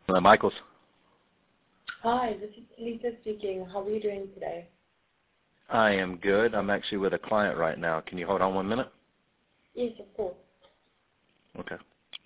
Michaels. Hi, this is Lisa speaking. How are you doing today? I am good. I'm actually with a client right now. Can you hold on 1 minute? Yes, of course. Okay.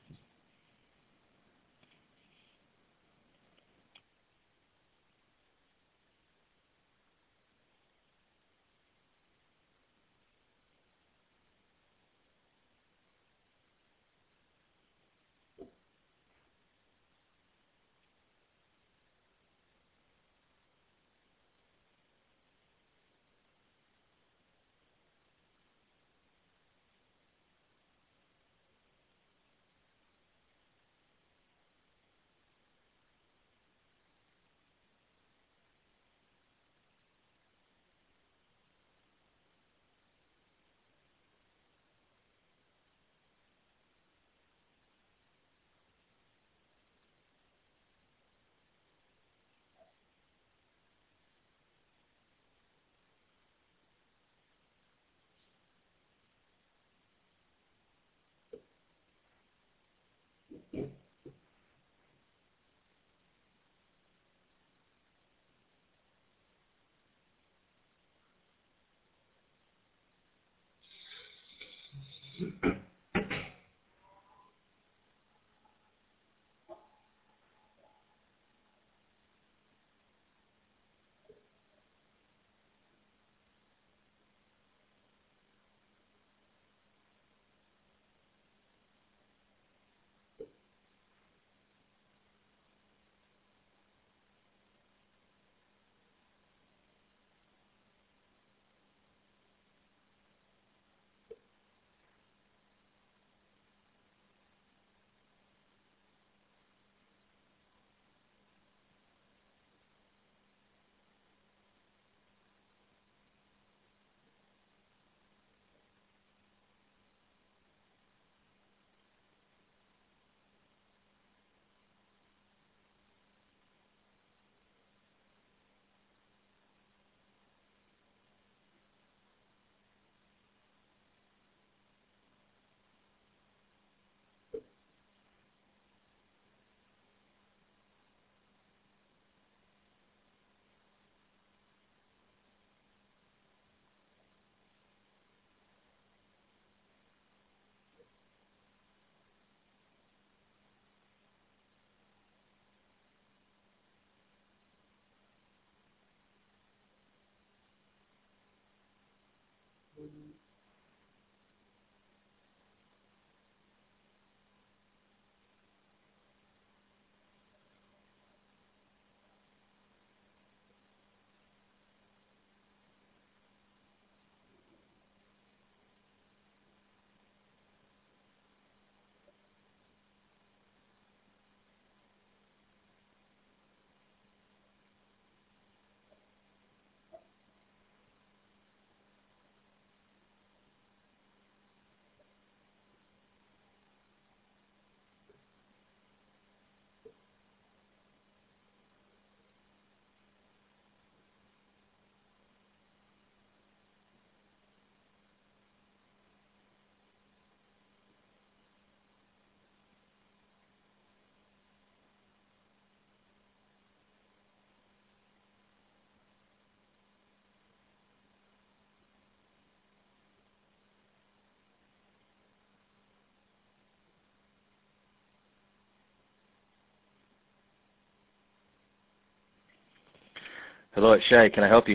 Hello, it's Shay. Can I help you?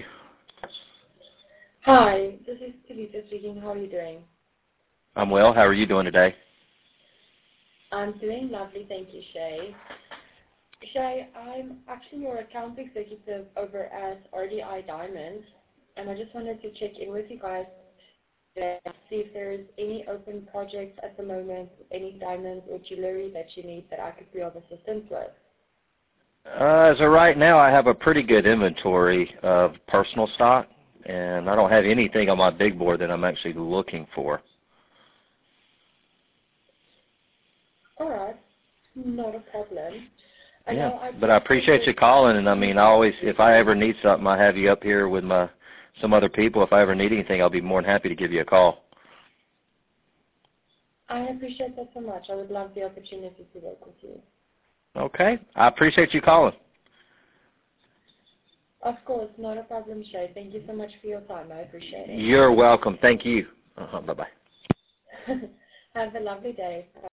Hi, this is Lisa speaking. How are you doing? I'm well. How are you doing today? I'm doing lovely, thank you, Shay. Shay, I'm actually your account executive over at RDI Diamonds, and I just wanted to check in with you guys to see if there's any open projects at the moment, any diamonds or jewelry that you need that I could be of assistance with. As of right now, I have a pretty good inventory of personal stock, and I don't have anything on my big board that I'm actually looking for. All right, not a problem. I Yeah, know I but I did send appreciate you. you calling, and I mean, I always, if I ever need something, I have you up here with some other people. If I ever need anything, I'll be more than happy to give you a call. I appreciate that so much. I would love the opportunity to work with you. Okay. I appreciate you calling. Of course, not a problem, Shay. Thank you so much for your time. I appreciate it. You're welcome. Thank you. Bye-bye. Have a lovely day.